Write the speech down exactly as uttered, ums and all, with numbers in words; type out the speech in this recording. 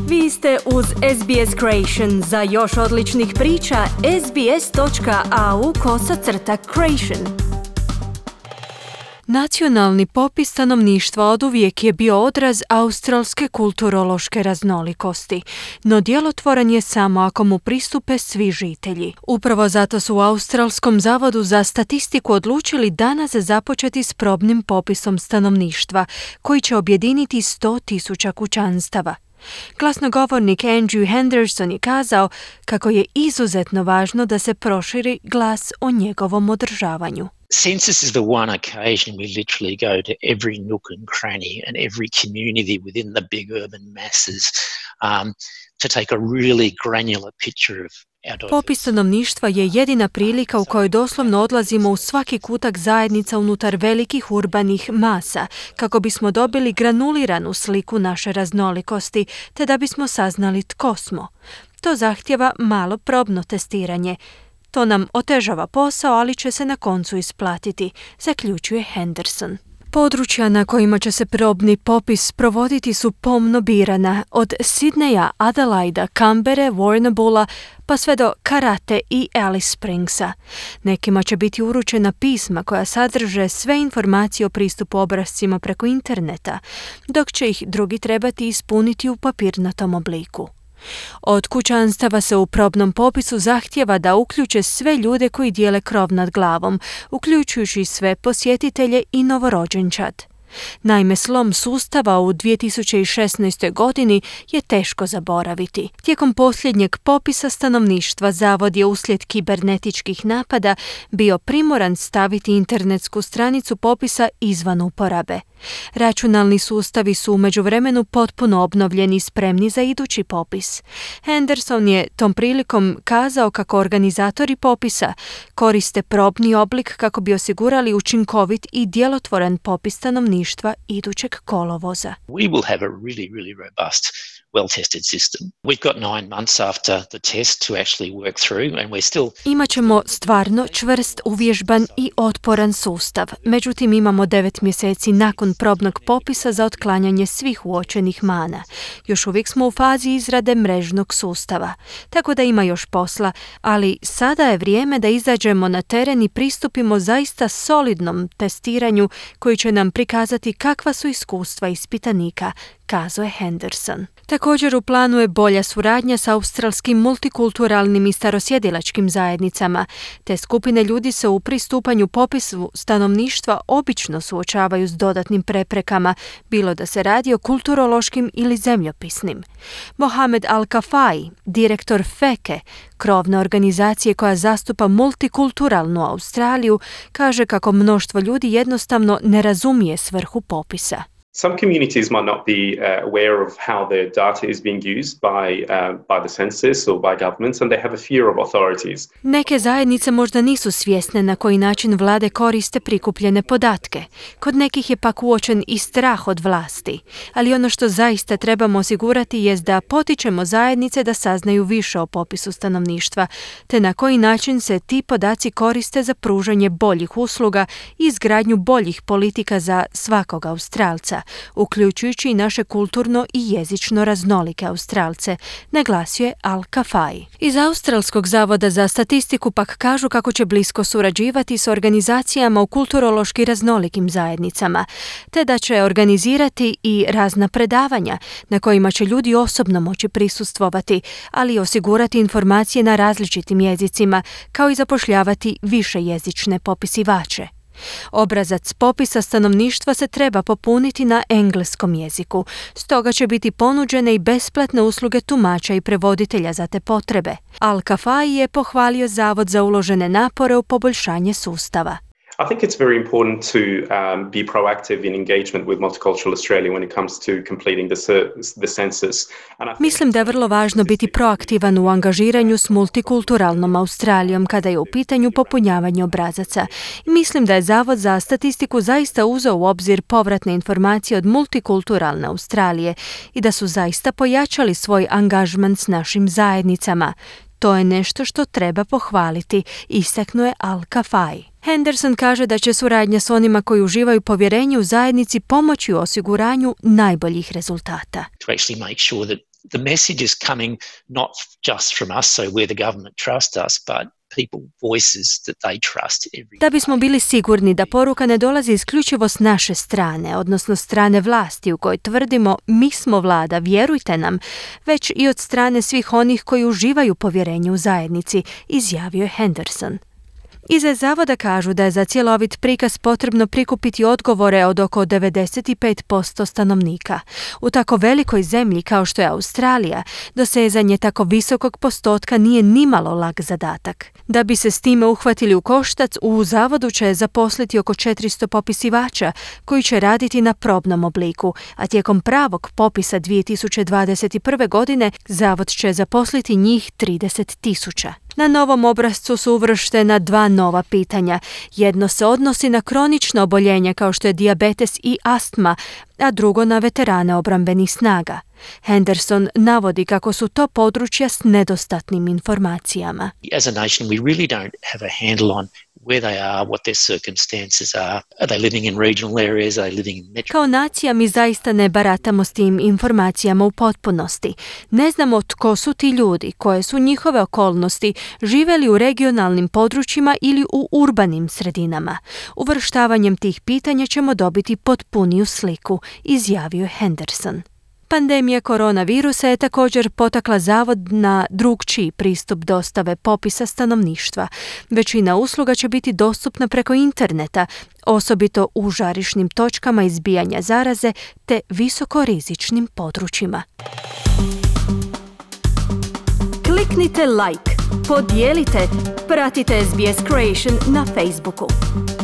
Vi ste uz S B S Creation. Za još odličnih priča, sbs.au kosacrta creation. Nacionalni popis stanovništva oduvijek je bio odraz australske kulturološke raznolikosti, no djelotvoran je samo ako mu pristupe svi žitelji. Upravo zato su u Australskom zavodu za statistiku odlučili danas započeti s probnim popisom stanovništva, koji će objediniti sto tisuća kućanstava. Glasnogovornik Andrew Henderson je kazao kako je izuzetno važno da se proširi glas o njegovom održavanju. Census is the one occasion we literally go to every nook and cranny and every community within the big urban masses um, to take a really granular picture of our diversity. Popis stanovništva je jedina prilika u kojoj doslovno odlazimo u svaki kutak zajednica unutar velikih urbanih masa, kako bismo dobili granuliranu sliku naše raznolikosti, te da bismo saznali tko smo. To zahtjeva malo probno testiranje. To nam otežava posao, ali će se na koncu isplatiti, zaključuje Henderson. Područja na kojima će se probni popis provoditi su pomno birana, od Sidneja, Adelaida, Canberre, Warrnambool'a pa sve do Karate i Alice Springsa. Nekima će biti uručena pisma koja sadrže sve informacije o pristupu obrascima preko interneta, dok će ih drugi trebati ispuniti u papirnatom obliku. Od kućanstava se u probnom popisu zahtijeva da uključe sve ljude koji dijele krov nad glavom, uključujući sve posjetitelje i novorođenčad. Naime, slom sustava u dvije tisuće šesnaestoj. godini je teško zaboraviti. Tijekom posljednjeg popisa stanovništva zavod je uslijed kibernetičkih napada bio primoran staviti internetsku stranicu popisa izvan uporabe. Računalni sustavi su u međuvremenu potpuno obnovljeni i spremni za idući popis. Henderson je tom prilikom kazao kako organizatori popisa koriste probni oblik kako bi osigurali učinkovit i djelotvoran popis stanovništva idućeg kolovoza. We will have a really, really robust, well-tested system. We've got nine months after the test to actually work through and we're still... Imaćemo stvarno čvrst, uvježban i otporan sustav. Međutim, imamo devet mjeseci nakon probnog popisa za otklanjanje svih uočenih mana. Još uvijek smo u fazi izrade mrežnog sustava, tako da ima još posla, ali sada je vrijeme da izađemo na teren i pristupimo zaista solidnom testiranju koji će nam prikazati kakva su iskustva ispitanika, kazao je Henderson. Također u planu je bolja suradnja s australskim multikulturalnim i starosjedilačkim zajednicama. Te skupine ljudi se u pristupanju popisu stanovništva obično suočavaju s dodatnim preprekama, bilo da se radi o kulturološkim ili zemljopisnim. Mohamed Al-Kafai, direktor F E C E, krovne organizacije koja zastupa multikulturalnu Australiju, kaže kako mnoštvo ljudi jednostavno ne razumije svrhu popisa. Some communities might not be uh, aware of how their data is being used by, uh, by the census or by governments, and they have a fear of authorities. Neke zajednice možda nisu svjesne na koji način vlade koriste prikupljene podatke. Kod nekih je pak uočen i strah od vlasti. Ali ono što zaista trebamo osigurati jest da potičemo zajednice da saznaju više o popisu stanovništva, te na koji način se ti podaci koriste za pružanje boljih usluga i izgradnju boljih politika za svakog Australca, uključujući i naše kulturno i jezično raznolike Australce, naglasio je Al-Kafai. Iz Australskog zavoda za statistiku pak kažu kako će blisko surađivati s organizacijama u kulturološki raznolikim zajednicama, te da će organizirati i razna predavanja na kojima će ljudi osobno moći prisustvovati, ali i osigurati informacije na različitim jezicima, kao i zapošljavati višejezične popisivače. Obrazac popisa stanovništva se treba popuniti na engleskom jeziku, stoga će biti ponuđene i besplatne usluge tumača i prevoditelja za te potrebe. Al-Kafai je pohvalio zavod za uložene napore u poboljšanje sustava. I think it's very important to um, be proactive in engagement with Multicultural Australia when it comes to completing the, the census. And I think Mislim da je vrlo važno biti proaktivan u angažiranju s multikulturalnom Australijom kada je u pitanju popunjavanje obrazaca. I mislim da je Zavod za statistiku zaista uzeo u obzir povratne informacije od multikulturalne Australije i da su zaista pojačali svoj angažman s našim zajednicama. To je nešto što treba pohvaliti, istaknuo je Al-Kafai. Henderson kaže da će suradnja s onima koji uživaju povjerenje u zajednici pomoći u osiguranju najboljih rezultata. To actually make sure that The message is coming not just from us, so where the government trust us, but people voices that they trust every day. Da bismo bili sigurni da poruka ne dolazi isključivo s naše strane, odnosno strane vlasti u kojoj tvrdimo mi smo vlada, vjerujte nam, već i od strane svih onih koji uživaju povjerenje u zajednici, izjavio je Henderson. Iz zavoda kažu da je za cjelovit prikaz potrebno prikupiti odgovore od oko devedeset pet posto stanovnika. U tako velikoj zemlji kao što je Australija, dosezanje tako visokog postotka nije nimalo lak zadatak. Da bi se s time uhvatili u koštac, u zavodu će zaposliti oko četiristo popisivača koji će raditi na probnom obliku, a tijekom pravog popisa dvije tisuće dvadeset prve. godine zavod će zaposliti njih trideset tisuća. Na novom obrascu su uvrštena dva nova pitanja. Jedno se odnosi na kronično oboljenje kao što je dijabetes i astma, a drugo na veterane obrambenih snaga. Henderson navodi kako su to područja s nedostatnim informacijama. As a nation, we really don't have a handle on where they are, what their circumstances are. Are they living in regional areas? Are they living in metro? Kao nacija mi zaista ne baratamo s tim informacijama u potpunosti. Ne znamo tko su ti ljudi, koje su njihove okolnosti, žive li u regionalnim područjima ili u urbanim sredinama. Uvrštavanjem tih pitanja ćemo dobiti potpuniju sliku, izjavio je Henderson. Pandemija koronavirusa je također potakla zavod na drukčiji pristup dostave popisa stanovništva. Većina usluga će biti dostupna preko interneta, osobito u žarišnim točkama izbijanja zaraze te visokorizičnim područjima. Kliknite like, podijelite, pratite S B S Creation na Facebooku.